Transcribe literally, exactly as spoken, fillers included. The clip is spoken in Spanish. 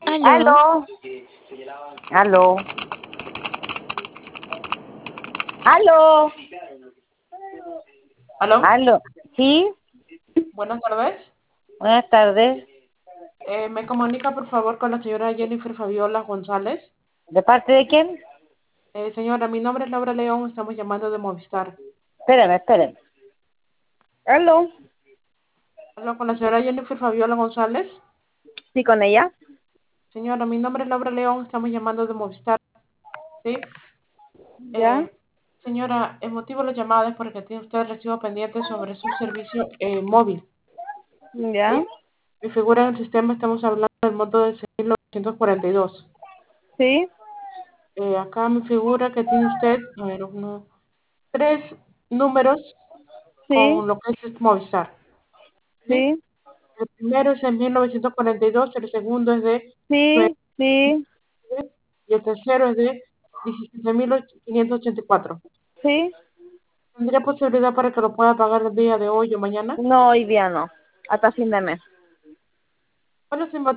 Aló, Aló, aló, aló, aló, aló. ¿Sí? buenas tardes. Buenas tardes. Eh, me comunica por favor con la señora Jennifer Fabiola González. ¿De parte de quién? Eh, señora, mi nombre es Laura León, estamos llamando de Movistar. Espérame, espérame. Aló. Hablo con la señora Jennifer Fabiola González. ¿Sí con ella? Señora, mi nombre es Laura León, estamos llamando de Movistar. ¿Sí? ¿Ya? Eh, señora, el motivo de la llamada es porque tiene usted recibo pendiente sobre su servicio eh, móvil. ¿Ya? ¿Sí? Mi figura en el sistema, estamos hablando del monto de seis mil novecientos cuarenta y dos. ¿Sí? Eh, acá me figura que tiene usted, a ver, uno, tres números ¿Sí? con lo que es Movistar, ¿sí? ¿Sí? El primero es en mil novecientos cuarenta y dos, el segundo es de ¿Sí? ¿Sí? nueve y el tercero es de diecisiete mil quinientos ochenta y cuatro. ¿Sí? ¿Tendría posibilidad para que lo pueda pagar el día de hoy o mañana? No, hoy día no. Hasta fin de mes. ¿Cuál es el